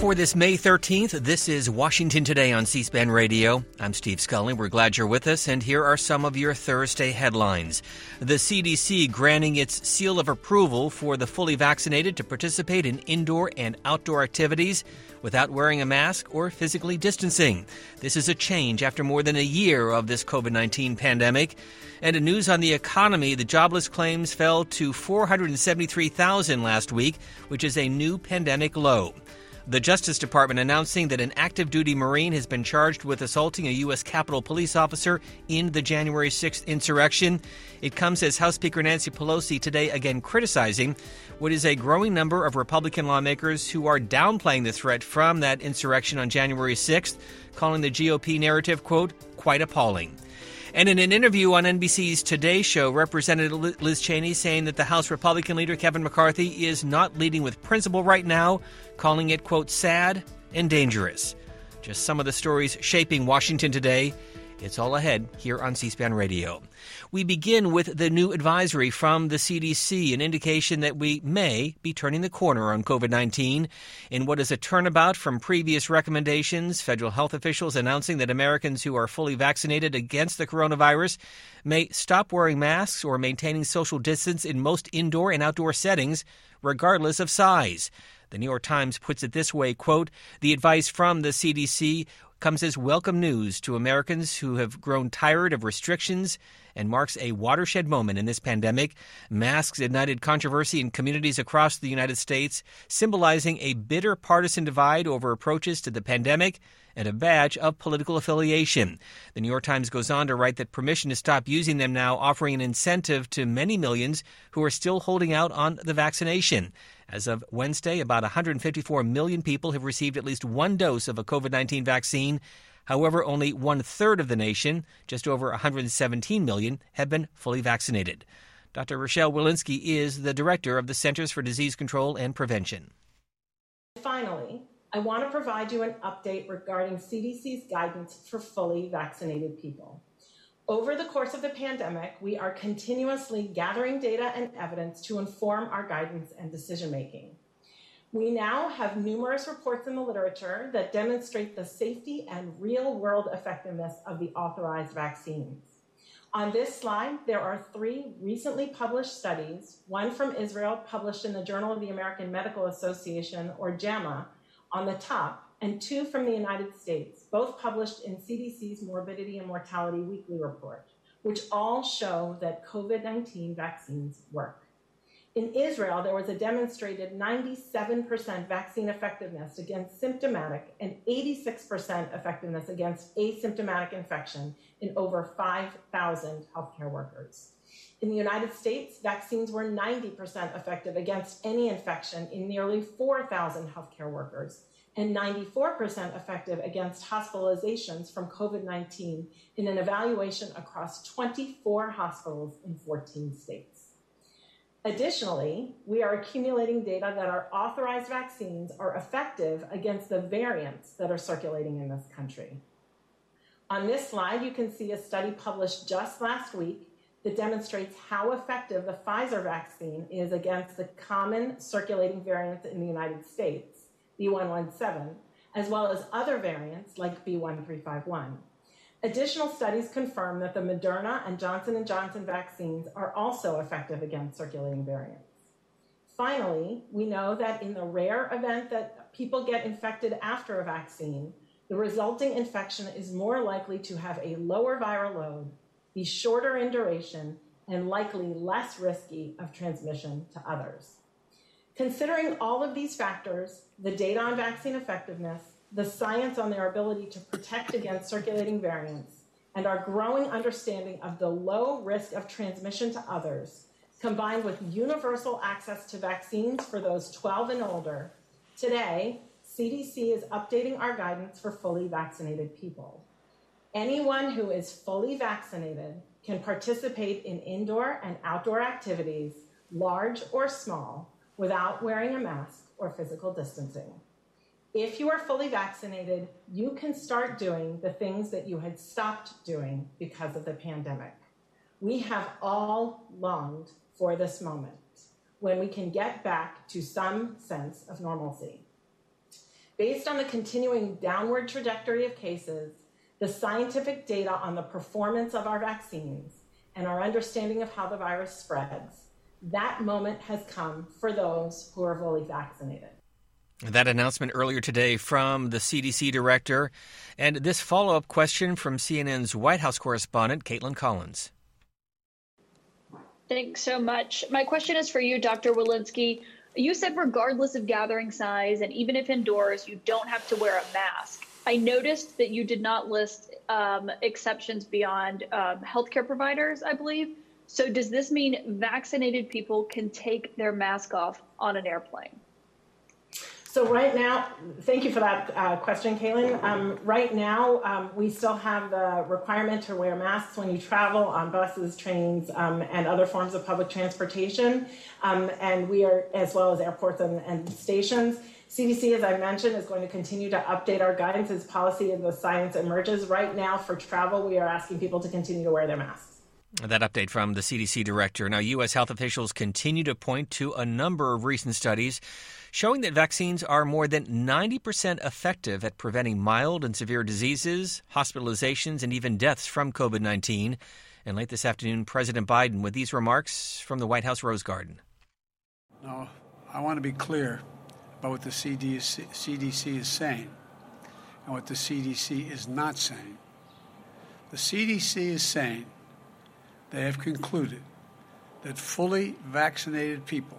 For this May 13th, this is Washington Today on C-SPAN Radio. I'm Steve Scully. We're glad you're with us, and here are some of your Thursday headlines. The CDC granting its seal of approval for the fully vaccinated to participate in indoor and outdoor activities without wearing a mask or physically distancing. This is a change after more than a year of this COVID-19 pandemic. And in news on the economy, the jobless claims fell to 473,000 last week, which is a new pandemic low. The Justice Department announcing that an active-duty Marine has been charged with assaulting a U.S. Capitol Police officer in the January 6th insurrection. It comes as House Speaker Nancy Pelosi today again criticizing what is a growing number of Republican lawmakers who are downplaying the threat from that insurrection on January 6th, calling the GOP narrative, quote, quite appalling. And in an interview on NBC's Today Show, Representative Liz Cheney saying that the House Republican leader Kevin McCarthy is not leading with principle right now, calling it, quote, sad and dangerous. Just some of the stories shaping Washington today. It's all ahead here on C-SPAN Radio. We begin with the new advisory from the CDC, an indication that we may be turning the corner on COVID-19. In what is a turnabout from previous recommendations, federal health officials announcing that Americans who are fully vaccinated against the coronavirus may stop wearing masks or maintaining social distance in most indoor and outdoor settings, regardless of size. The New York Times puts it this way, quote, the advice from the CDC comes as welcome news to Americans who have grown tired of restrictions and marks a watershed moment in this pandemic. Masks ignited controversy in communities across the United States, symbolizing a bitter partisan divide over approaches to the pandemic and a badge of political affiliation. The New York Times goes on to write that permission to stop using them now offering an incentive to many millions who are still holding out on the vaccination. As of Wednesday, about 154 million people have received at least one dose of a COVID-19 vaccine. However, only one-third of the nation, just over 117 million, have been fully vaccinated. Dr. Rochelle Walensky is the director of the Centers for Disease Control and Prevention. Finally, I want to provide you an update regarding CDC's guidance for fully vaccinated people. Over the course of the pandemic, we are continuously gathering data and evidence to inform our guidance and decision-making. We now have numerous reports in the literature that demonstrate the safety and real-world effectiveness of the authorized vaccines. On this slide, there are 3 recently published studies, one from Israel published in the Journal of the American Medical Association, or JAMA, on the top, and 2 from the United States, both published in CDC's Morbidity and Mortality Weekly Report, which all show that COVID-19 vaccines work. In Israel, there was a demonstrated 97% vaccine effectiveness against symptomatic and 86% effectiveness against asymptomatic infection in over 5,000 healthcare workers. In the United States, vaccines were 90% effective against any infection in nearly 4,000 healthcare workers, and 94% effective against hospitalizations from COVID-19 in an evaluation across 24 hospitals in 14 states. Additionally, we are accumulating data that our authorized vaccines are effective against the variants that are circulating in this country. On this slide, you can see a study published just last week that demonstrates how effective the Pfizer vaccine is against the common circulating variants in the United States, B.1.1.7, as well as other variants like B.1.351. Additional studies confirm that the Moderna and Johnson & Johnson vaccines are also effective against circulating variants. Finally, we know that in the rare event that people get infected after a vaccine, the resulting infection is more likely to have a lower viral load, be shorter in duration, and likely less risky of transmission to others. Considering all of these factors, the data on vaccine effectiveness, the science on their ability to protect against circulating variants, and our growing understanding of the low risk of transmission to others, combined with universal access to vaccines for those 12 and older, today, CDC is updating our guidance for fully vaccinated people. Anyone who is fully vaccinated can participate in indoor and outdoor activities, large or small, without wearing a mask or physical distancing. If you are fully vaccinated, you can start doing the things that you had stopped doing because of the pandemic. We have all longed for this moment when we can get back to some sense of normalcy. Based on the continuing downward trajectory of cases, the scientific data on the performance of our vaccines, and our understanding of how the virus spreads, that moment has come for those who are fully vaccinated. That announcement earlier today from the CDC director, and this follow-up question from CNN's White House correspondent, Caitlin Collins. Thanks so much. My question is for you, Dr. Walensky. You said regardless of gathering size and even if indoors, you don't have to wear a mask. I noticed that you did not list exceptions beyond healthcare providers, I believe. So does this mean vaccinated people can take their mask off on an airplane? So right now, thank you for that question, Kaylin. Right now, we still have the requirement to wear masks when you travel on buses, trains, and other forms of public transportation. And we are, as well as airports and stations. CDC, as I mentioned, is going to continue to update our guidance as policy and the science emerges. Right now, for travel, we are asking people to continue to wear their masks. That update from the CDC director. Now, U.S. health officials continue to point to a number of recent studies showing that vaccines are more than 90% effective at preventing mild and severe diseases, hospitalizations, and even deaths from COVID-19. And late this afternoon, President Biden with these remarks from the White House Rose Garden. No, I want to be clear about what the CDC is saying and what the CDC is not saying. The CDC is saying they have concluded that fully vaccinated people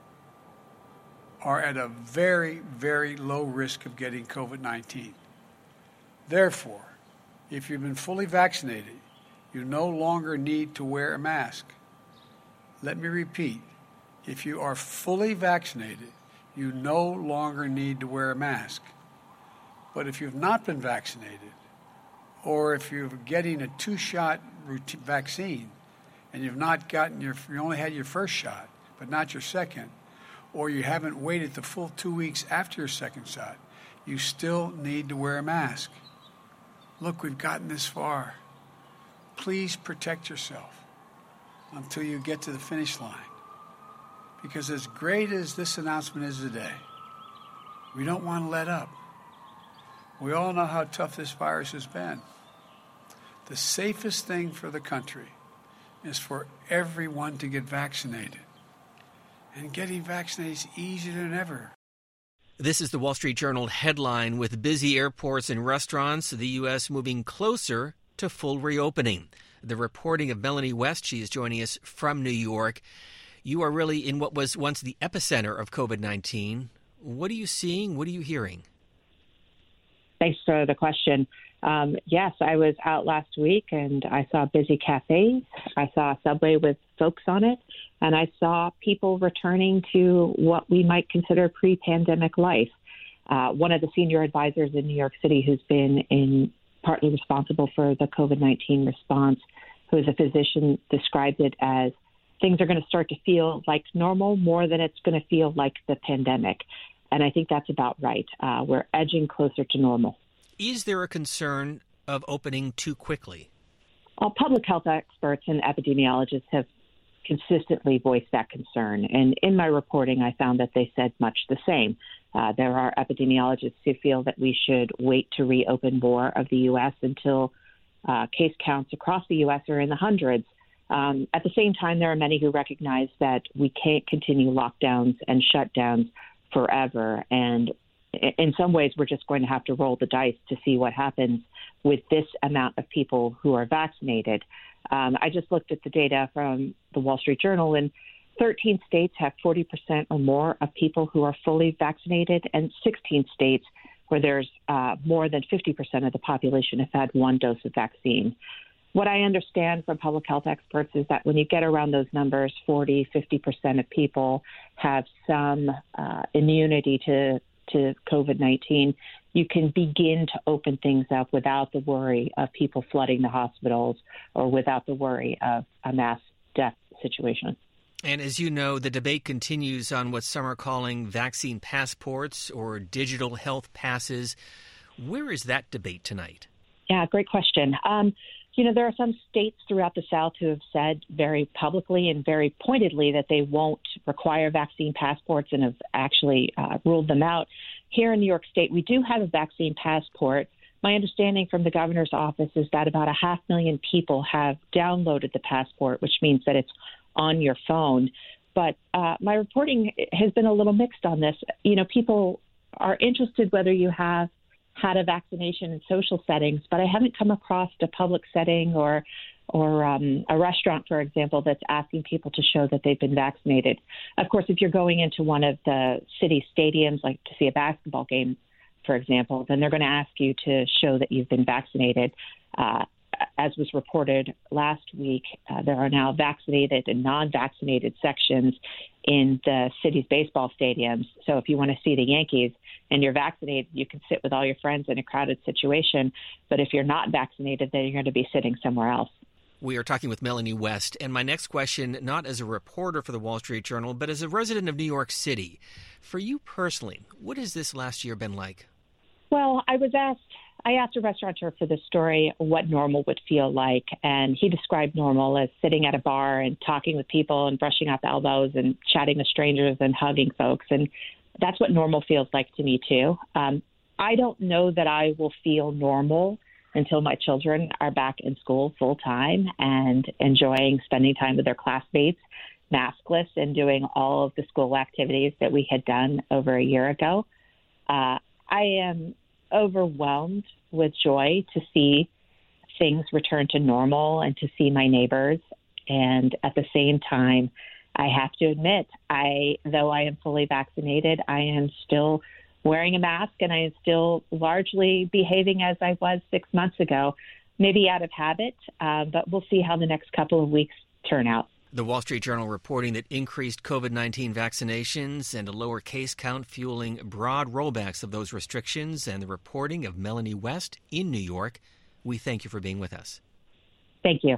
are at a very, very low risk of getting COVID-19. Therefore, if you've been fully vaccinated, you no longer need to wear a mask. Let me repeat, if you are fully vaccinated, you no longer need to wear a mask. But if you've not been vaccinated, or if you're getting a 2-shot vaccine, and you've not gotten you only had your first shot, but not your second, or you haven't waited the full 2 weeks after your second shot, you still need to wear a mask. Look, we've gotten this far. Please protect yourself until you get to the finish line. Because as great as this announcement is today, we don't want to let up. We all know how tough this virus has been. The safest thing for the country is for everyone to get vaccinated. And getting vaccinated is easier than ever. This is the Wall Street Journal headline. With busy airports and restaurants, the U.S. moving closer to full reopening. The reporting of Melanie West. She is joining us from New York. You are really in what was once the epicenter of COVID-19. What are you seeing? What are you hearing? Thanks for the question. Yes, I was out last week and I saw busy cafes. I saw a subway with folks on it, and I saw people returning to what we might consider pre-pandemic life. One of the senior advisors in New York City who's been partly responsible for the COVID-19 response, who is a physician, described it as things are going to start to feel like normal more than it's going to feel like the pandemic. And I think that's about right. We're edging closer to normal. Is there a concern of opening too quickly? Well, public health experts and epidemiologists have consistently voiced that concern. And in my reporting, I found that they said much the same. There are epidemiologists who feel that we should wait to reopen more of the U.S. until case counts across the U.S. are in the hundreds. At the same time, there are many who recognize that we can't continue lockdowns and shutdowns forever. And in some ways, we're just going to have to roll the dice to see what happens with this amount of people who are vaccinated. I just looked at the data from the Wall Street Journal, and 13 states have 40% or more of people who are fully vaccinated, and 16 states where there's more than 50% of the population have had one dose of vaccine. What I understand from public health experts is that when you get around those numbers, 40, 50% of people have some immunity to COVID-19, you can begin to open things up without the worry of people flooding the hospitals or without the worry of a mass death situation. And as you know, the debate continues on what some are calling vaccine passports or digital health passes. Where is that debate tonight? Yeah, great question. There are some states throughout the South who have said very publicly and very pointedly that they won't require vaccine passports and have actually ruled them out. here in New York State, we do have a vaccine passport. My understanding from the governor's office is that about 500,000 people have downloaded the passport, which means that it's on your phone. But my reporting has been a little mixed on this. You know, people are interested whether you have had a vaccination in social settings, but I haven't come across a public setting or a restaurant, for example, that's asking people to show that they've been vaccinated. Of course, if you're going into one of the city stadiums, like to see a basketball game, for example, then they're going to ask you to show that you've been vaccinated. As was reported last week, there are now vaccinated and non-vaccinated sections in the city's baseball stadiums. So if you want to see the Yankees and you're vaccinated, you can sit with all your friends in a crowded situation. But if you're not vaccinated, then you're going to be sitting somewhere else. We are talking with Melanie West. And my next question, not as a reporter for the Wall Street Journal, but as a resident of New York City. For you personally, what has this last year been like? Well, I asked a restaurateur for this story what normal would feel like, and he described normal as sitting at a bar and talking with people and brushing up elbows and chatting with strangers and hugging folks, and that's what normal feels like to me, too. I don't know that I will feel normal until my children are back in school full-time and enjoying spending time with their classmates, maskless, and doing all of the school activities that we had done over a year ago. I am overwhelmed with joy to see things return to normal and to see my neighbors. And at the same time, I have to admit, though I am fully vaccinated, I am still wearing a mask and I am still largely behaving as I was 6 months ago, maybe out of habit, but we'll see how the next couple of weeks turn out. The Wall Street Journal reporting that increased COVID-19 vaccinations and a lower case count fueling broad rollbacks of those restrictions, and the reporting of Melanie West in New York. We thank you for being with us. Thank you.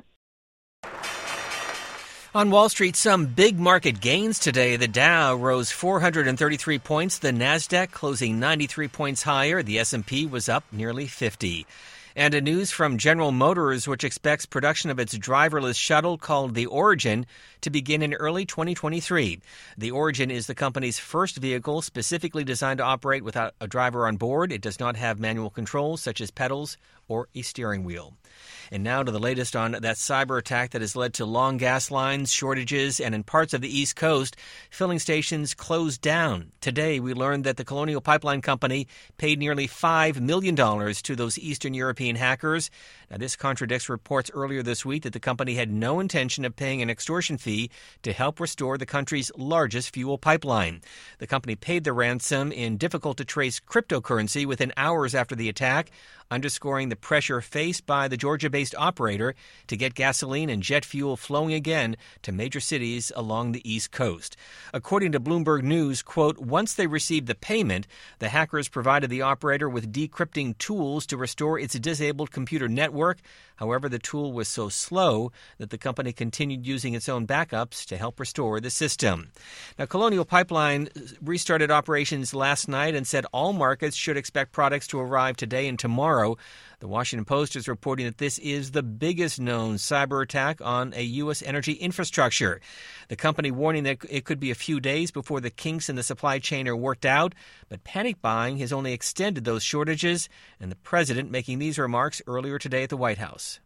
On Wall Street, some big market gains today. The Dow rose 433 points. The Nasdaq closing 93 points higher. The S&P was up nearly 50. And a news from General Motors, which expects production of its driverless shuttle called the Origin to begin in early 2023. The Origin is the company's first vehicle specifically designed to operate without a driver on board. It does not have manual controls such as pedals or a steering wheel. And now to the latest on that cyber attack that has led to long gas lines, shortages, and in parts of the East Coast, filling stations closed down. Today, we learned that the Colonial Pipeline Company paid nearly $5 million to those Eastern European hackers. Now, this contradicts reports earlier this week that the company had no intention of paying an extortion fee to help restore the country's largest fuel pipeline. The company paid the ransom in difficult-to-trace cryptocurrency within hours after the attack, underscoring the pressure faced by the Georgia-based operator to get gasoline and jet fuel flowing again to major cities along the East Coast. According to Bloomberg News, quote, once they received the payment, the hackers provided the operator with decrypting tools to restore its disabled computer network. However, the tool was so slow that the company continued using its own backups to help restore the system. Now, Colonial Pipeline restarted operations last night and said all markets should expect products to arrive today and tomorrow. The Washington Post is reporting that this is the biggest known cyber attack on a U.S. energy infrastructure. The company warning that it could be a few days before the kinks in the supply chain are worked out, but panic buying has only extended those shortages, and the president making these remarks earlier today at the White House.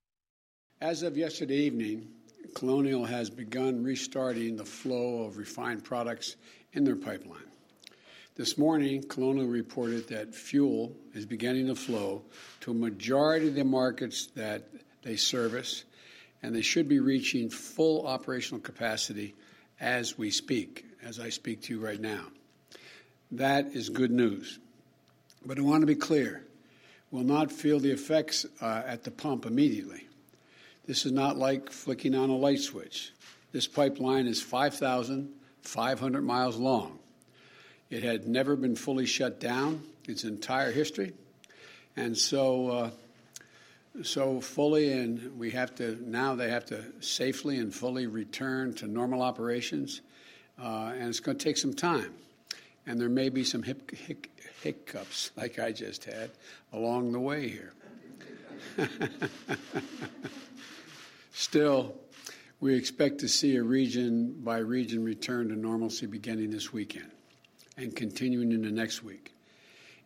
As of yesterday evening, Colonial has begun restarting the flow of refined products in their pipeline. This morning, Colonial reported that fuel is beginning to flow to a majority of the markets that they service, and they should be reaching full operational capacity as we speak, as I speak to you right now. That is good news. But I want to be clear, we'll not feel the effects at the pump immediately. This is not like flicking on a light switch. This pipeline is 5,500 miles long. It had never been fully shut down its entire history, and so fully, and they have to safely and fully return to normal operations, and it's going to take some time, and there may be some hiccups like I just had along the way here. Still, we expect to see a region-by-region return to normalcy beginning this weekend and continuing into next week.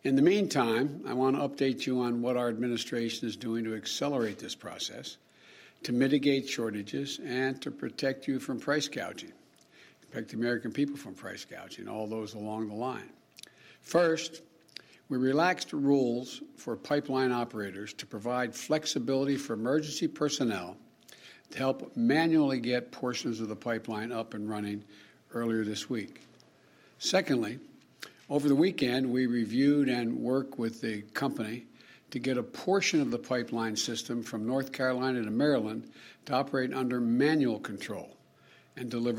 In the meantime, I want to update you on what our administration is doing to accelerate this process, to mitigate shortages, and to protect you from price gouging, protect the American people from price gouging, all those along the line. First, we relaxed the rules for pipeline operators to provide flexibility for emergency personnel to help manually get portions of the pipeline up and running earlier this week. Secondly, over the weekend, we reviewed and worked with the company to get a portion of the pipeline system from North Carolina to Maryland to operate under manual control and deliver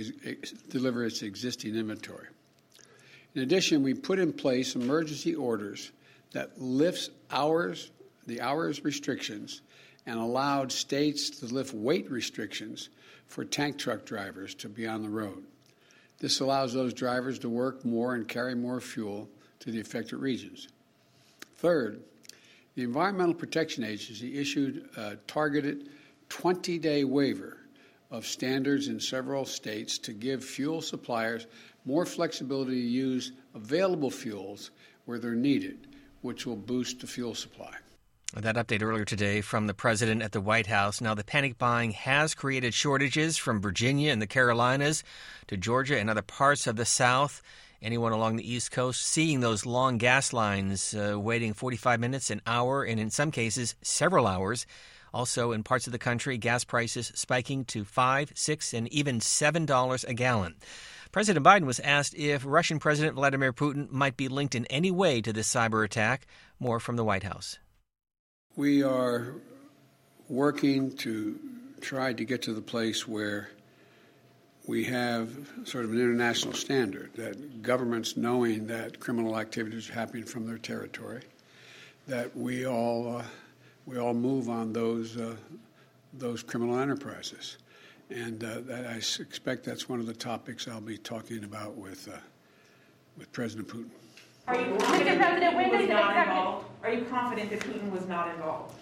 its existing inventory. In addition, we put in place emergency orders that lifts the hours restrictions and allowed states to lift weight restrictions for tank truck drivers to be on the road. This allows those drivers to work more and carry more fuel to the affected regions. Third, the Environmental Protection Agency issued a targeted 20-day waiver of standards in several states to give fuel suppliers more flexibility to use available fuels where they're needed, which will boost the fuel supply. That update earlier today from the president at the White House. Now, the panic buying has created shortages from Virginia and the Carolinas to Georgia and other parts of the South. Anyone along the East Coast seeing those long gas lines, waiting 45 minutes, an hour, and in some cases, several hours. Also, in parts of the country, gas prices spiking to $5, $6, and even $7 a gallon. President Biden was asked if Russian President Vladimir Putin might be linked in any way to this cyber attack. More from the White House. We are working to try to get to the place where we have sort of an international standard, that governments, knowing that criminal activities are happening from their territory, that we all move on those criminal enterprises. And that I expect that's one of the topics I'll be talking about with President Putin. Are you confident that Putin was not involved? Are you confident that Putin was not involved?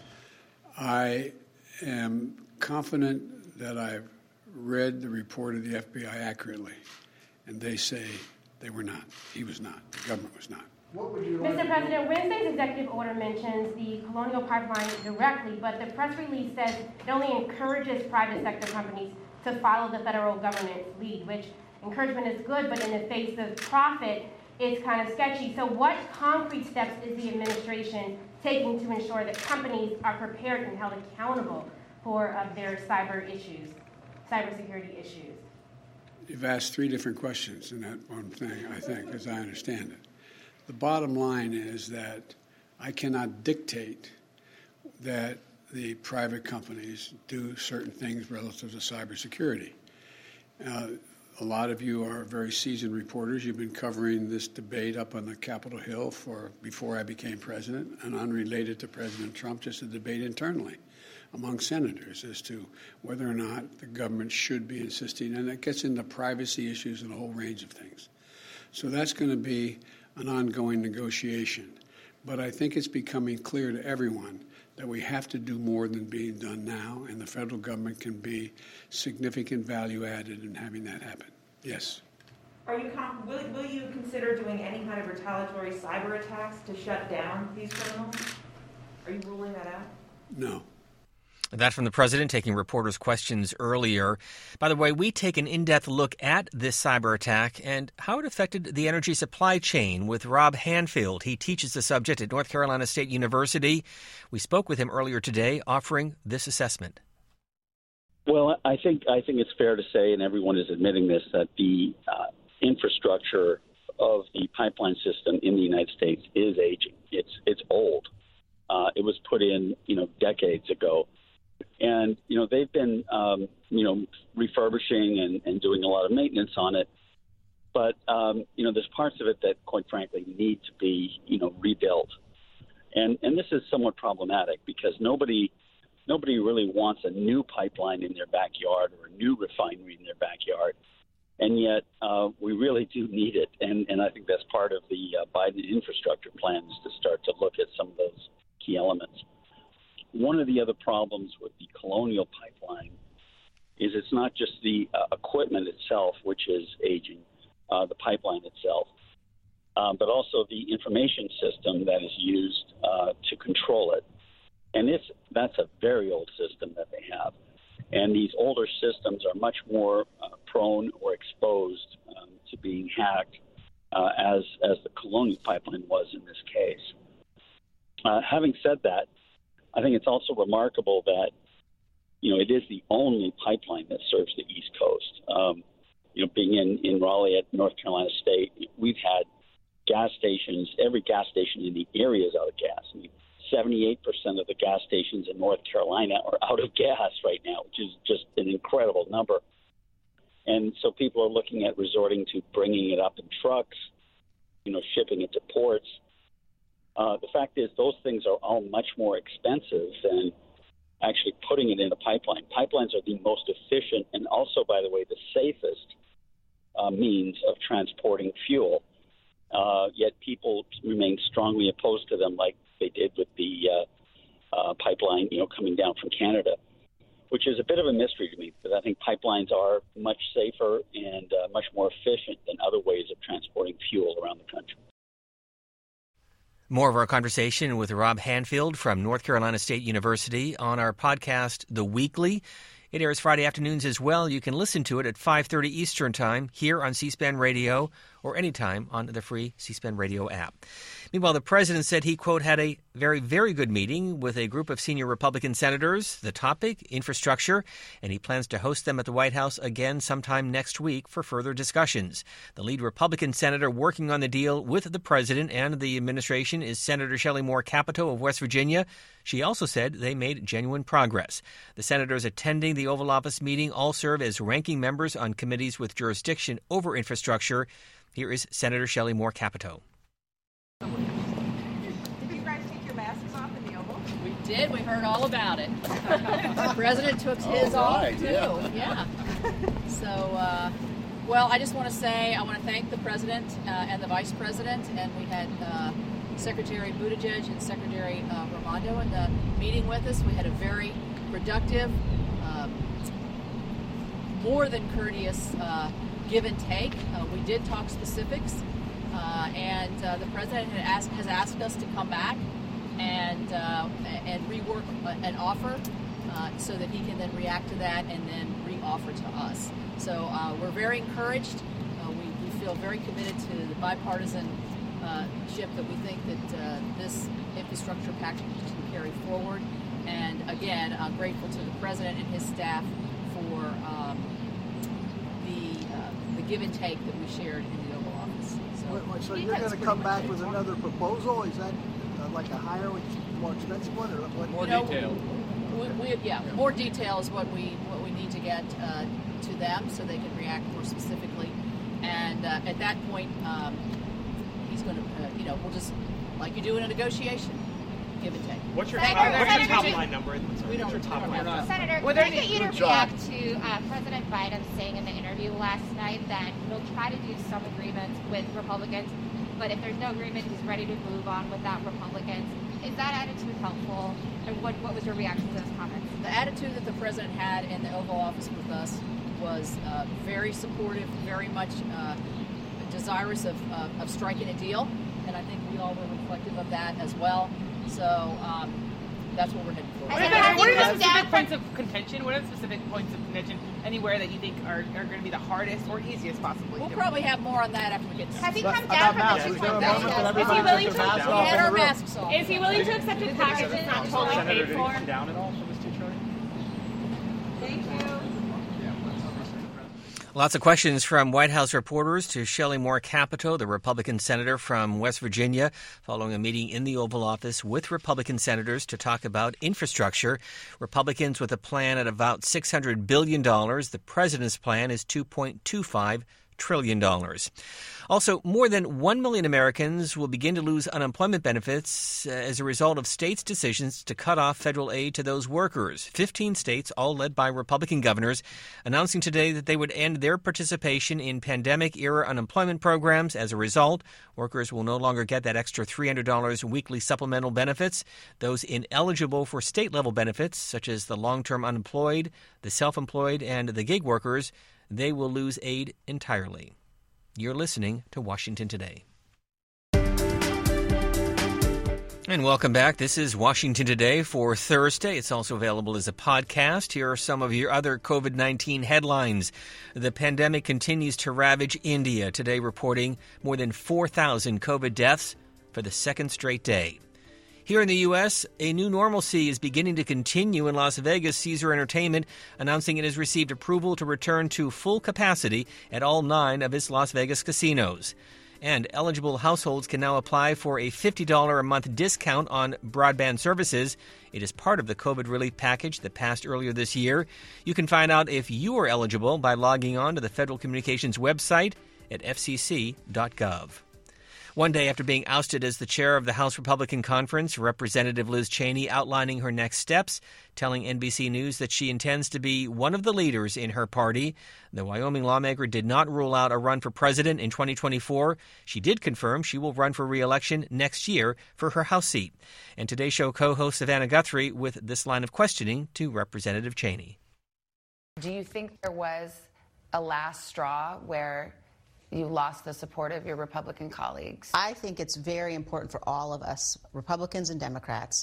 I am confident that I've read the report of the FBI accurately, and they say they were not. He was not. The government was not. Mr. President, Wednesday's executive order mentions the Colonial Pipeline directly, but the press release says it only encourages private sector companies to follow the federal government's lead, which encouragement is good, but in the face of profit, it's kind of sketchy. So what concrete steps is the administration taking to ensure that companies are prepared and held accountable for their cybersecurity issues? You've asked three different questions in that one thing, I think, as I understand it. The bottom line is that I cannot dictate that the private companies do certain things relative to cybersecurity. A lot of you are very seasoned reporters. You've been covering this debate up on the Capitol Hill before I became president, and unrelated to President Trump, just a debate internally among senators as to whether or not the government should be insisting, and it gets into privacy issues and a whole range of things. So that's going to be an ongoing negotiation. But I think it's becoming clear to everyone that we have to do more than being done now, and the federal government can be significant value added in having that happen. Yes. Will you consider doing any kind of retaliatory cyber attacks to shut down these criminals? Are you ruling that out? No. That from the president taking reporters' questions earlier. By the way, we take an in-depth look at this cyber attack and how it affected the energy supply chain with Rob Hanfield. He teaches the subject at North Carolina State University. We spoke with him earlier today, offering this assessment. Well, I think it's fair to say, and everyone is admitting this, that the infrastructure of the pipeline system in the United States is aging. It's old. It was put in, decades ago. And, they've been, refurbishing and doing a lot of maintenance on it. But, there's parts of it that, quite frankly, need to be, rebuilt. And this is somewhat problematic because nobody really wants a new pipeline in their backyard or a new refinery in their backyard. And yet we really do need it. And I think that's part of the Biden infrastructure plans to start to look at some of those key elements. One of the other problems with the Colonial Pipeline is it's not just the equipment itself, which is aging, the pipeline itself. but also the information system that is used to control it. And that's a very old system that they have. And these older systems are much more prone or exposed to being hacked, as the Colonial Pipeline was in this case. Having said that, I think it's also remarkable that, it is the only pipeline that serves the East Coast. Being in Raleigh at North Carolina State, we've had gas stations, every gas station in the area is out of gas. 78% of the gas stations in North Carolina are out of gas right now, which is just an incredible number. And so people are looking at resorting to bringing it up in trucks, shipping it to ports. The fact is those things are all much more expensive than actually putting it in a pipeline. Pipelines are the most efficient and also, by the way, the safest means of transporting fuel. Yet people remain strongly opposed to them, like they did with the pipeline, coming down from Canada, which is a bit of a mystery to me, because I think pipelines are much safer and much more efficient than other ways of transporting fuel around the country. More of our conversation with Rob Hanfield from North Carolina State University on our podcast, The Weekly. It airs Friday afternoons as well. You can listen to it at 5:30 Eastern Time here on C-SPAN Radio or anytime on the free C-SPAN Radio app. Meanwhile, the president said he, quote, had a very, very good meeting with a group of senior Republican senators. The topic, infrastructure, and he plans to host them at the White House again sometime next week for further discussions. The lead Republican senator working on the deal with the president and the administration is Senator Shelley Moore Capito of West Virginia. She also said they made genuine progress. The senators attending the Oval Office meeting all serve as ranking members on committees with jurisdiction over infrastructure. Here is Senator Shelley Moore Capito. Did you guys take your masks off in the Oval? We did. We heard all about it. The president took his off, too. Yeah. So, well, I just want to say I want to thank the president and the vice president. And we had Secretary Buttigieg and Secretary Raimondo in the meeting with us. We had a very productive, more than courteous give and take. We did talk specifics. And the president has asked us to come back and rework an offer so that he can then react to that and then re-offer to us. So we're very encouraged. We feel very committed to the bipartisanship that we think that this infrastructure package can carry forward. And again, I'm grateful to the president and his staff for the give and take that we shared in the Oval Office. So you're going to come back with another proposal? Is that like a higher, more expensive one, or what? More detail. More detail is what we need to get to them so they can react more specifically. And at that point, he's going to, we'll just like you do in a negotiation, give and take. What's your top line number? Senator, can I get you to react to President Biden saying in the interview last night that he'll try to do some agreements with Republicans, but if there's no agreement, he's ready to move on without Republicans. Is that attitude helpful? And what was your reaction to those comments? The attitude that the president had in the Oval Office with us was very supportive, very much desirous of striking a deal, and I think we all were reflective of that as well. So that's what we're heading for. What are the specific points of contention? What are the specific points of contention anywhere that you think are going to be the hardest or easiest possibly? We'll probably have more on that after we get to Has he come down from the 2.5? Is he willing to? We had our masks off. Is he willing to accept a package that's not totally paid for? Down at all from this $2 trillion? Thank you. Lots of questions from White House reporters to Shelley Moore Capito, the Republican senator from West Virginia, following a meeting in the Oval Office with Republican senators to talk about infrastructure. Republicans with a plan at about $600 billion. The president's plan is $2.25 trillion. Also, more than 1 million Americans will begin to lose unemployment benefits as a result of states' decisions to cut off federal aid to those workers. 15 states, all led by Republican governors, announcing today that they would end their participation in pandemic-era unemployment programs. As a result, workers will no longer get that extra $300 weekly supplemental benefits. Those ineligible for state-level benefits, such as the long-term unemployed, the self-employed, and the gig workers, they will lose aid entirely. You're listening to Washington Today. And welcome back. This is Washington Today for Thursday. It's also available as a podcast. Here are some of your other COVID-19 headlines. The pandemic continues to ravage India, today reporting more than 4,000 COVID deaths for the second straight day. Here in the U.S., a new normalcy is beginning to continue in Las Vegas. Caesar Entertainment announcing it has received approval to return to full capacity at all 9 of its Las Vegas casinos. And eligible households can now apply for a $50 a month discount on broadband services. It is part of the COVID relief package that passed earlier this year. You can find out if you are eligible by logging on to the Federal Communications website at fcc.gov. One day after being ousted as the chair of the House Republican Conference, Representative Liz Cheney outlining her next steps, telling NBC News that she intends to be one of the leaders in her party. The Wyoming lawmaker did not rule out a run for president in 2024. She did confirm she will run for re-election next year for her House seat. And Today Show co-host Savannah Guthrie with this line of questioning to Representative Cheney. Do you think there was a last straw where you lost the support of your Republican colleagues? I think it's very important for all of us, Republicans and Democrats,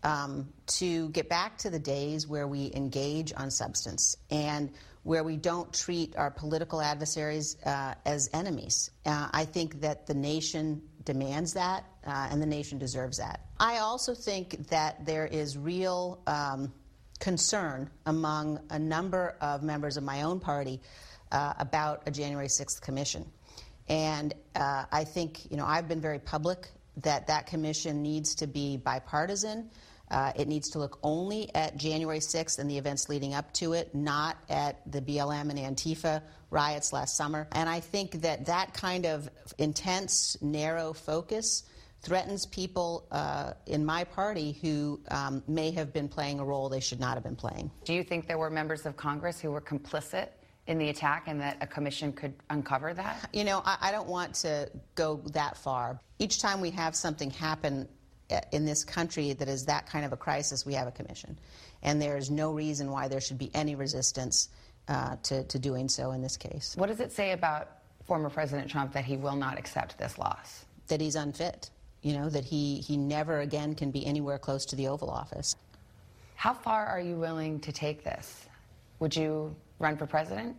to get back to the days where we engage on substance and where we don't treat our political adversaries as enemies. I think that the nation demands that, and the nation deserves that. I also think that there is real concern among a number of members of my own party about a January 6th commission. And I think, I've been very public that commission needs to be bipartisan. It needs to look only at January 6th and the events leading up to it, not at the BLM and Antifa riots last summer. And I think that kind of intense, narrow focus threatens people in my party who may have been playing a role they should not have been playing. Do you think there were members of Congress who were complicit in the attack and that a commission could uncover that? I don't want to go that far. Each time we have something happen in this country that is that kind of a crisis, we have a commission. And there's no reason why there should be any resistance to doing so in this case. What does it say about former President Trump that he will not accept this loss? That he's unfit, that he never again can be anywhere close to the Oval Office. How far are you willing to take this? Would you run for president?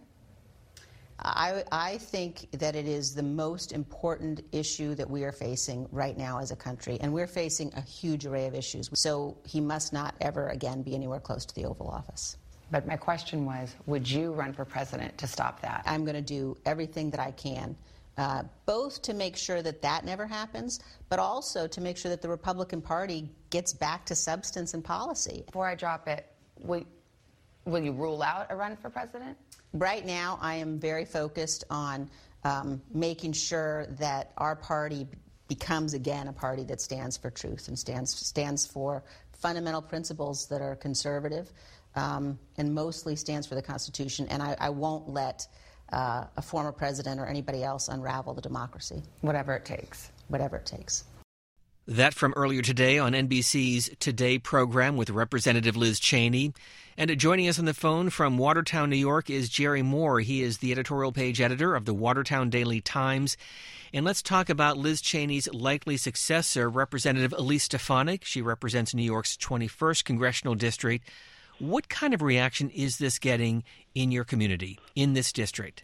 I think that it is the most important issue that we are facing right now as a country, and we're facing a huge array of issues. So he must not ever again be anywhere close to the Oval Office. But my question was, would you run for president to stop that? I'm going to do everything that I can, both to make sure that never happens, but also to make sure that the Republican Party gets back to substance and policy. Before I drop it, will you rule out a run for president? Right now, I am very focused on making sure that our party becomes again a party that stands for truth and stands for fundamental principles that are conservative and mostly stands for the Constitution. And I won't let a former president or anybody else unravel the democracy. Whatever it takes. Whatever it takes. That from earlier today on NBC's Today program with Representative Liz Cheney. And joining us on the phone from Watertown, New York is Jerry Moore. He is the editorial page editor of the Watertown Daily Times. And let's talk about Liz Cheney's likely successor, Representative Elise Stefanik. She represents New York's 21st Congressional District. What kind of reaction is this getting in your community, in this district?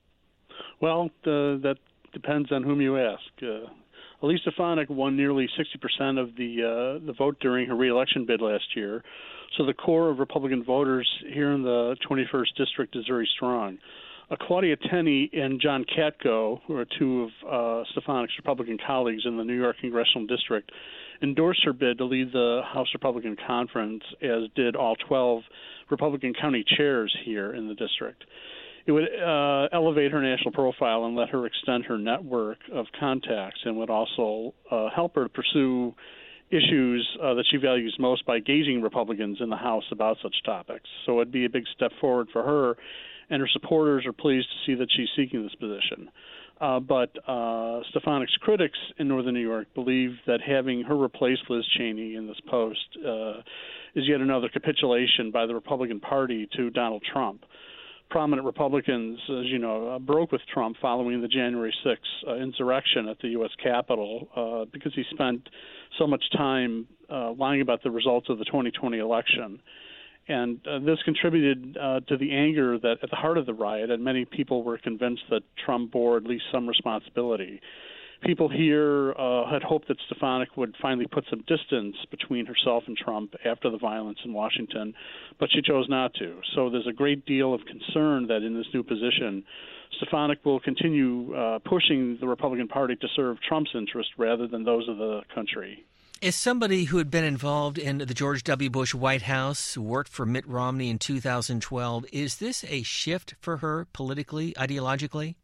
Well, that depends on whom you ask. Elise Stefanik won nearly 60% of the vote during her re-election bid last year. So the core of Republican voters here in the 21st District is very strong. Claudia Tenney and John Katko, who are two of Stefanik's Republican colleagues in the New York Congressional District, endorsed her bid to lead the House Republican Conference, as did all 12 Republican county chairs here in the district. It would elevate her national profile and let her extend her network of contacts, and would also help her to pursue issues that she values most by engaging Republicans in the House about such topics. So it would be a big step forward for her, and her supporters are pleased to see that she's seeking this position. But Stefanik's critics in northern New York believe that having her replace Liz Cheney in this post is yet another capitulation by the Republican Party to Donald Trump. prominent Republicans, as you know, broke with Trump following the January 6th insurrection at the U.S. Capitol because he spent so much time lying about the results of the 2020 election. And this contributed to the anger that at the heart of the riot, and many people were convinced that Trump bore at least some responsibility. People here had hoped that Stefanik would finally put some distance between herself and Trump after the violence in Washington, but she chose not to. So there's a great deal of concern that in this new position, Stefanik will continue pushing the Republican Party to serve Trump's interests rather than those of the country. As somebody who had been involved in the George W. Bush White House, worked for Mitt Romney in 2012, is this a shift for her politically, ideologically?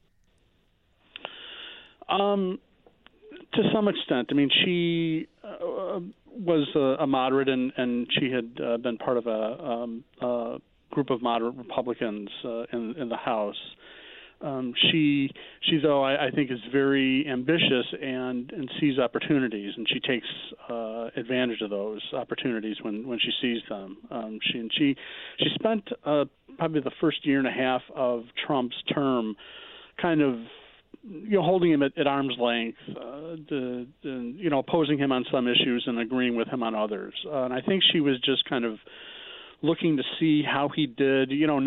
To some extent. I mean, she was a moderate, and she had been part of a group of moderate Republicans in the House. She though, I think, is very ambitious and sees opportunities, and she takes advantage of those opportunities when she sees them. She spent probably the first year and a half of Trump's term kind of holding him at arm's length, opposing him on some issues and agreeing with him on others. And I think she was just kind of looking to see how he did.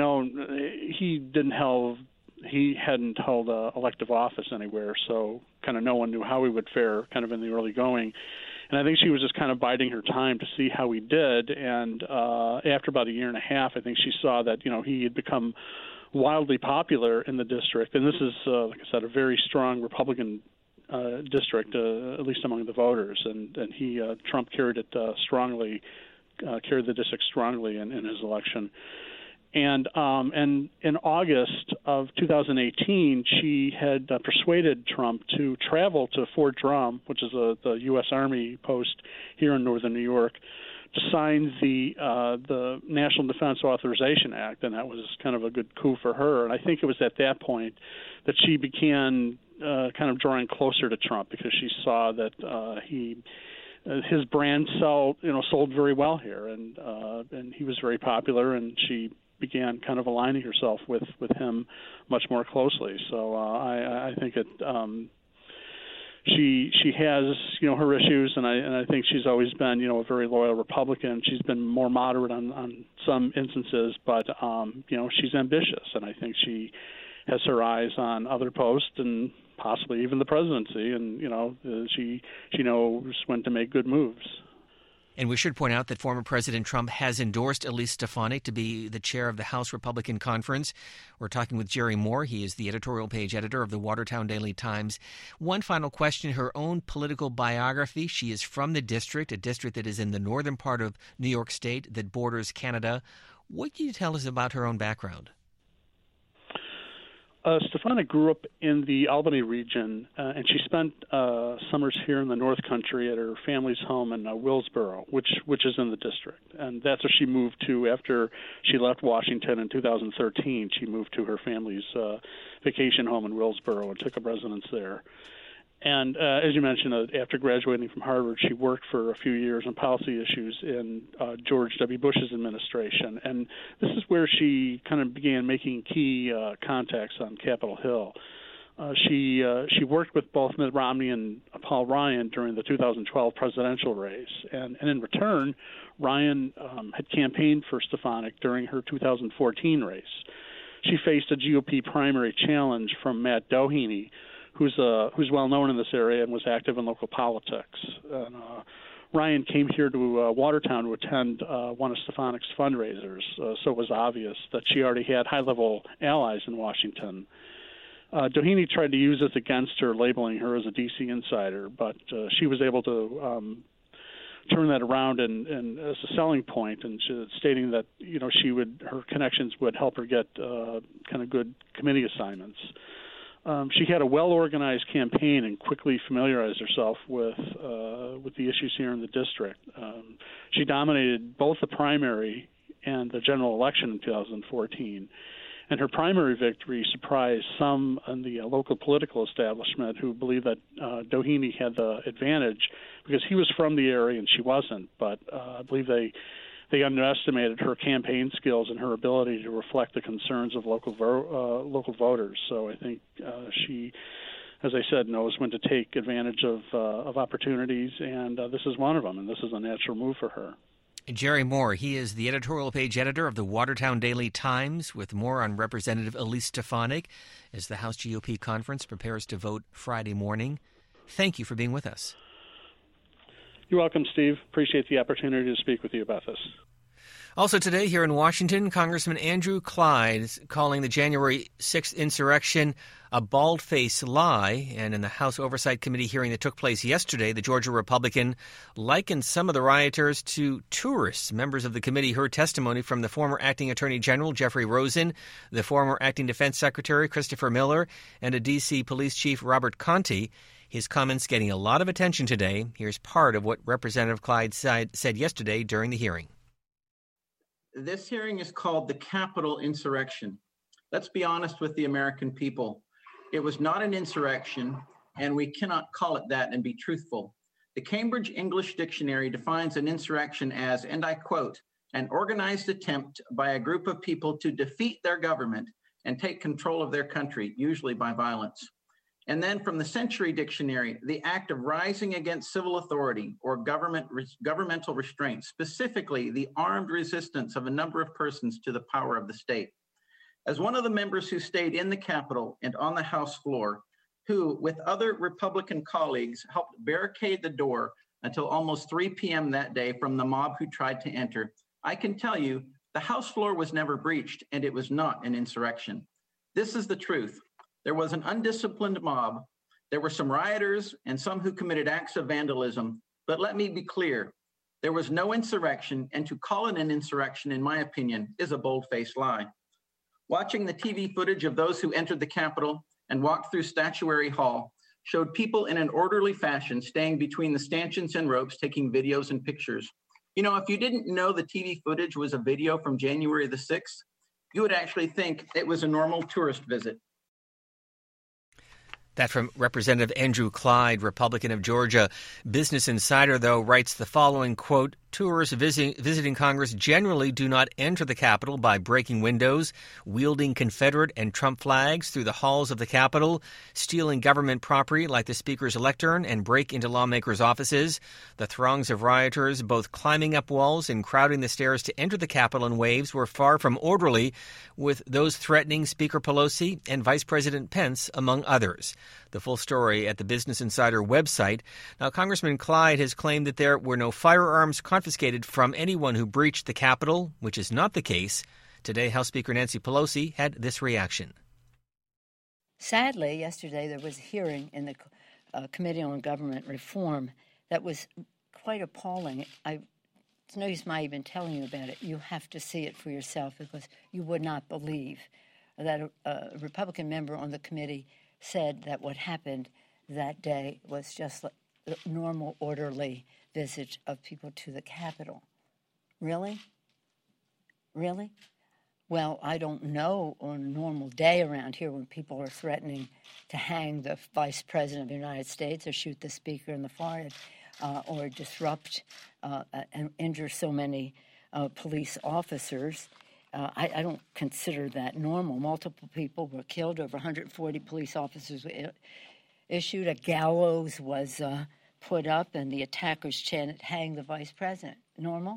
He hadn't held elective office anywhere, so kind of no one knew how he would fare kind of in the early going. And I think she was just kind of biding her time to see how he did. And after about a year and a half, I think she saw that, he had become wildly popular in the district. And this is, like I said, a very strong Republican district, at least among the voters. And Trump carried it strongly, carried the district strongly in his election. And in August of 2018, she had persuaded Trump to travel to Fort Drum, which is the U.S. Army post here in northern New York, to sign the National Defense Authorization Act, and that was kind of a good coup for her. And I think it was at that point that she began kind of drawing closer to Trump, because she saw that his brand sold very well here, and he was very popular, and she began kind of aligning herself with him much more closely. So I think it. She has her issues, and I think she's always been a very loyal Republican. She's been more moderate on some instances, but she's ambitious, and I think she has her eyes on other posts and possibly even the presidency, and she knows when to make good moves. And we should point out that former President Trump has endorsed Elise Stefanik to be the chair of the House Republican Conference. We're talking with Jerry Moore. He is the editorial page editor of the Watertown Daily Times. One final question, her own political biography. She is from the district, a district that is in the northern part of New York State that borders Canada. What can you tell us about her own background? Stefanik grew up in the Albany region, and she spent summers here in the North Country at her family's home in Willsboro, which is in the district. And that's where she moved to after she left Washington in 2013. She moved to her family's vacation home in Willsboro and took up residence there. And as you mentioned, after graduating from Harvard, she worked for a few years on policy issues in George W. Bush's administration. And this is where she kind of began making key contacts on Capitol Hill. She worked with both Mitt Romney and Paul Ryan during the 2012 presidential race. And in return, Ryan had campaigned for Stefanik during her 2014 race. She faced a GOP primary challenge from Matt Doheny, who's well known in this area and was active in local politics. And, Ryan came here to Watertown to attend one of Stefanik's fundraisers, so it was obvious that she already had high-level allies in Washington. Doheny tried to use this against her, labeling her as a D.C. insider, but she was able to turn that around and as a selling point, and stating that her connections would help her get kind of good committee assignments. She had a well-organized campaign and quickly familiarized herself with the issues here in the district. She dominated both the primary and the general election in 2014. And her primary victory surprised some in the local political establishment who believed that Doheny had the advantage because he was from the area and she wasn't. But I believe they they underestimated her campaign skills and her ability to reflect the concerns of local voters. So I think she, as I said, knows when to take advantage of opportunities, and this is one of them, and this is a natural move for her. Jerry Moore, he is the editorial page editor of the Watertown Daily Times, with more on Representative Elise Stefanik as the House GOP conference prepares to vote Friday morning. Thank you for being with us. You're welcome, Steve. Appreciate the opportunity to speak with you about this. Also today here in Washington, Congressman Andrew Clyde is calling the January 6th insurrection a bald-faced lie. And in the House Oversight Committee hearing that took place yesterday, the Georgia Republican likened some of the rioters to tourists. Members of the committee heard testimony from the former acting Attorney General Jeffrey Rosen, the former acting Defense Secretary Christopher Miller, and a D.C. Police Chief Robert Conte. His comments getting a lot of attention today. Here's part of what Representative Clyde said yesterday during the hearing. This hearing is called the Capitol Insurrection. Let's be honest with the American people. It was not an insurrection, and we cannot call it that and be truthful. The Cambridge English Dictionary defines an insurrection as, and I quote, an organized attempt by a group of people to defeat their government and take control of their country, usually by violence. And then from the Century Dictionary, the act of rising against civil authority or governmental restraint, specifically the armed resistance of a number of persons to the power of the state. As one of the members who stayed in the Capitol and on the House floor, who with other Republican colleagues helped barricade the door until almost 3 p.m. that day from the mob who tried to enter, I can tell you the House floor was never breached and it was not an insurrection. This is the truth. There was an undisciplined mob. There were some rioters and some who committed acts of vandalism. But let me be clear, there was no insurrection, and to call it an insurrection, in my opinion, is a bold-faced lie. Watching the TV footage of those who entered the Capitol and walked through Statuary Hall showed people in an orderly fashion staying between the stanchions and ropes, taking videos and pictures. You know, if you didn't know the TV footage was a video from January the 6th, you would actually think it was a normal tourist visit. That from Representative Andrew Clyde, Republican of Georgia. Business Insider, though, writes the following, quote, tourists visiting Congress generally do not enter the Capitol by breaking windows, wielding Confederate and Trump flags through the halls of the Capitol, stealing government property like the Speaker's lectern, and break into lawmakers' offices. The throngs of rioters, both climbing up walls and crowding the stairs to enter the Capitol in waves, were far from orderly, with those threatening Speaker Pelosi and Vice President Pence, among others. The full story at the Business Insider website. Now, Congressman Clyde has claimed that there were no firearms confiscated from anyone who breached the Capitol, which is not the case. Today, House Speaker Nancy Pelosi had this reaction. Sadly, yesterday there was a hearing in the Committee on Government Reform that was quite appalling. It's no use my even telling you about it. You have to see it for yourself because you would not believe that a Republican member on the committee said that what happened that day was just like a normal, orderly visit of people to the Capitol. Really? Really? Well, I don't know on a normal day around here when people are threatening to hang the Vice President of the United States or shoot the Speaker in the forehead or disrupt and injure so many police officers. I don't consider that normal. Multiple people were killed. Over 140 police officers were issued. A gallows was put up, and the attackers chanted, "Hang the Vice President." Normal?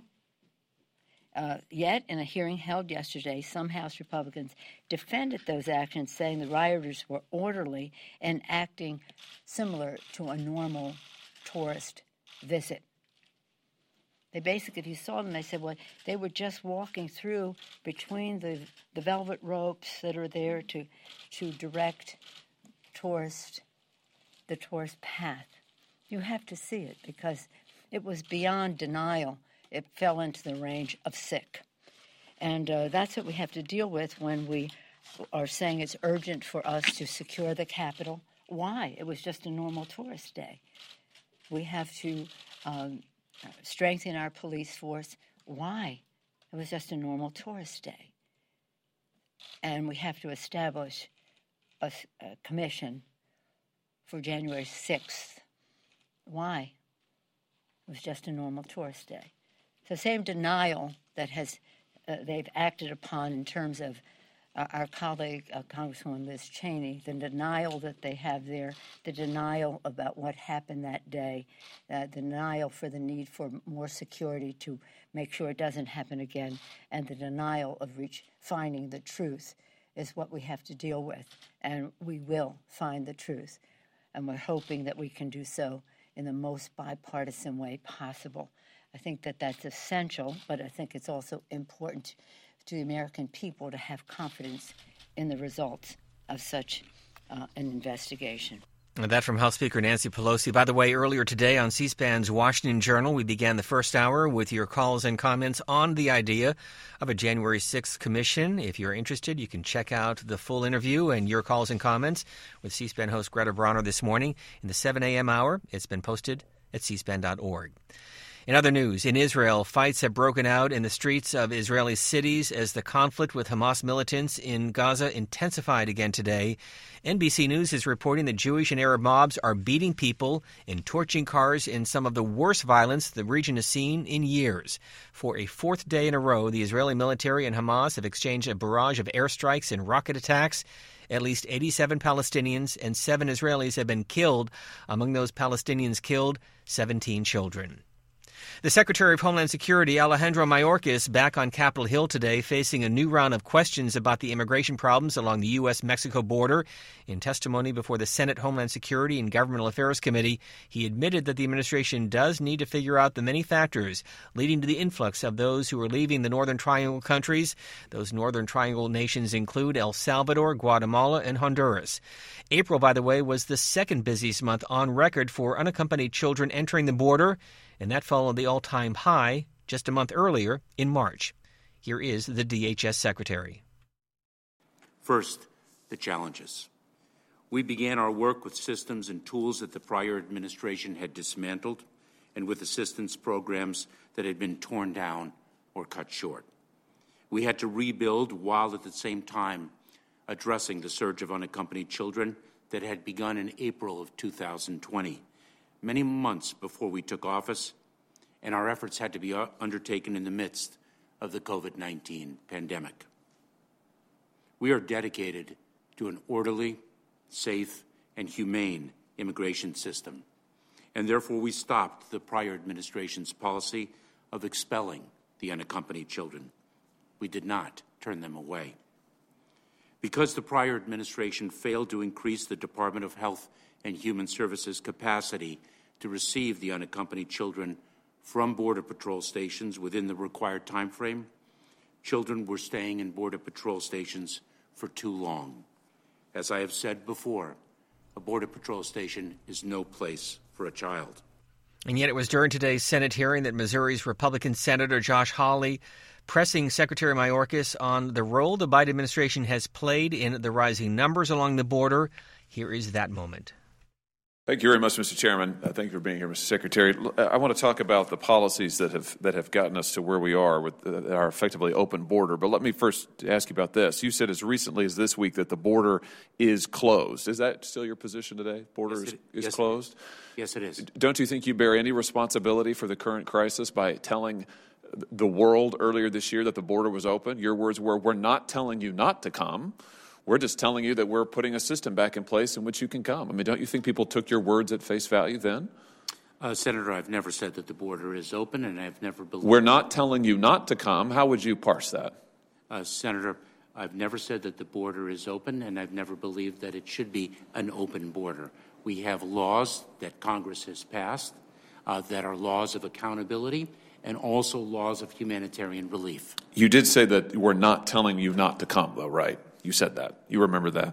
Yet, in a hearing held yesterday, some House Republicans defended those actions, saying the rioters were orderly and acting similar to a normal tourist visit. They basically, if you saw them, they said, well, they were just walking through between the velvet ropes that are there to direct the tourist path. You have to see it because it was beyond denial. It fell into the range of sick. And that's what we have to deal with when we are saying it's urgent for us to secure the Capitol. Why? It was just a normal tourist day. We have to strengthen our police force. Why? It was just a normal tourist day. And we have to establish a commission for January 6th. Why? It was just a normal tourist day. So same denial that they've acted upon in terms of our colleague, Congresswoman Liz Cheney, the denial that they have there, the denial about what happened that day, the denial for the need for more security to make sure it doesn't happen again, and the denial of finding the truth is what we have to deal with. And we will find the truth. And we're hoping that we can do so in the most bipartisan way possible. I think that that's essential, but I think it's also important to the American people to have confidence in the results of such an investigation. And that from House Speaker Nancy Pelosi. By the way, earlier today on C-SPAN's Washington Journal, we began the first hour with your calls and comments on the idea of a January 6th commission. If you're interested, you can check out the full interview and your calls and comments with C-SPAN host Greta Bronner this morning in the 7 a.m. hour. It's been posted at cspan.org. In other news, in Israel, fights have broken out in the streets of Israeli cities as the conflict with Hamas militants in Gaza intensified again today. NBC News is reporting that Jewish and Arab mobs are beating people and torching cars in some of the worst violence the region has seen in years. For a fourth day in a row, the Israeli military and Hamas have exchanged a barrage of airstrikes and rocket attacks. At least 87 Palestinians and 7 Israelis have been killed. Among those Palestinians killed, 17 children. The Secretary of Homeland Security, Alejandro Mayorkas, back on Capitol Hill today, facing a new round of questions about the immigration problems along the U.S.-Mexico border. In testimony before the Senate Homeland Security and Governmental Affairs Committee, he admitted that the administration does need to figure out the many factors leading to the influx of those who are leaving the Northern Triangle countries. Those Northern Triangle nations include El Salvador, Guatemala, and Honduras. April, by the way, was the second busiest month on record for unaccompanied children entering the border, and that followed the all-time high just a month earlier in March. Here is the DHS Secretary. First, the challenges. We began our work with systems and tools that the prior administration had dismantled and with assistance programs that had been torn down or cut short. We had to rebuild while at the same time addressing the surge of unaccompanied children that had begun in April of 2020. Many months before we took office, and our efforts had to be undertaken in the midst of the COVID-19 pandemic. We are dedicated to an orderly, safe, and humane immigration system, and therefore we stopped the prior administration's policy of expelling the unaccompanied children. We did not turn them away. Because the prior administration failed to increase the Department of Health and Human Services capacity to receive the unaccompanied children from Border Patrol stations within the required time frame, children were staying in Border Patrol stations for too long. As I have said before, a Border Patrol station is no place for a child. And yet it was during today's Senate hearing that Missouri's Republican Senator Josh Hawley pressing Secretary Mayorkas on the role the Biden administration has played in the rising numbers along the border. Here is that moment. Thank you very much, Mr. Chairman. Thank you for being here, Mr. Secretary. I want to talk about the policies that have gotten us to where we are with our effectively open border. But let me first ask you about this. You said as recently as this week that the border is closed. Is that still your position today? Border is closed? Yes, it is. Don't you think you bear any responsibility for the current crisis by telling the world earlier this year that the border was open? Your words were, we're not telling you not to come. We're just telling you that we're putting a system back in place in which you can come. I mean, don't you think people took your words at face value then? Senator, I've never said that the border is open, and I've never believed... We're not telling you not to come. How would you parse that? Senator, I've never said that the border is open, and I've never believed that it should be an open border. We have laws that Congress has passed that are laws of accountability and also laws of humanitarian relief. You did say that we're not telling you not to come, though, right? You said that. You remember that?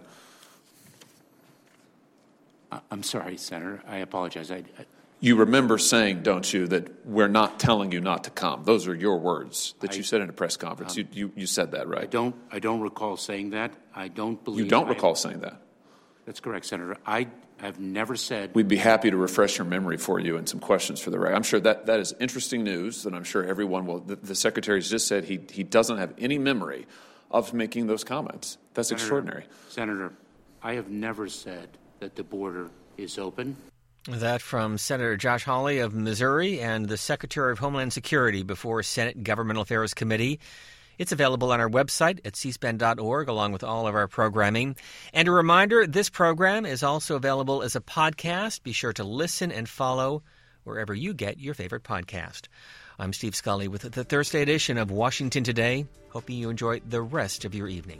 I'm sorry, Senator. I apologize. You remember saying, don't you, that we're not telling you not to come. Those are your words that you said in a press conference. You said that, right? I don't recall saying that. I don't believe... You don't recall saying that? That's correct, Senator. I have never said... We'd be happy to refresh your memory for you and some questions for the record. I'm sure that is interesting news, and I'm sure everyone will... The Secretary's just said he doesn't have any memory of making those comments. That's extraordinary. Senator, I have never said that the border is open. That from Senator Josh Hawley of Missouri and the Secretary of Homeland Security before Senate Governmental Affairs Committee. It's available on our website at cspan.org, along with all of our programming. And a reminder, this program is also available as a podcast. Be sure to listen and follow wherever you get your favorite podcast. I'm Steve Scully with the Thursday edition of Washington Today, hoping you enjoy the rest of your evening.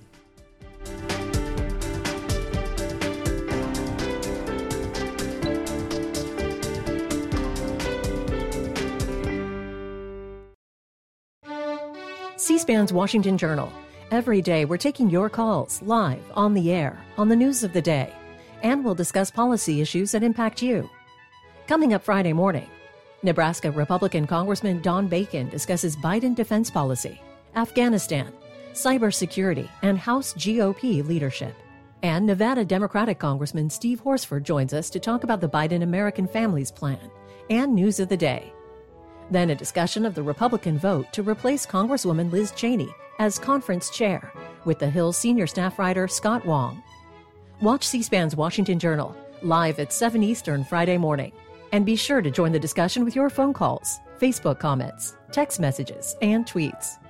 C-SPAN's Washington Journal. Every day we're taking your calls live on the air on the news of the day, and we'll discuss policy issues that impact you. Coming up Friday morning, Nebraska Republican Congressman Don Bacon discusses Biden defense policy, Afghanistan, cybersecurity, and House GOP leadership. And Nevada Democratic Congressman Steve Horsford joins us to talk about the Biden American Families Plan and news of the day. Then a discussion of the Republican vote to replace Congresswoman Liz Cheney as conference chair with the Hill senior staff writer Scott Wong. Watch C-SPAN's Washington Journal live at 7 Eastern Friday morning. And be sure to join the discussion with your phone calls, Facebook comments, text messages, and tweets.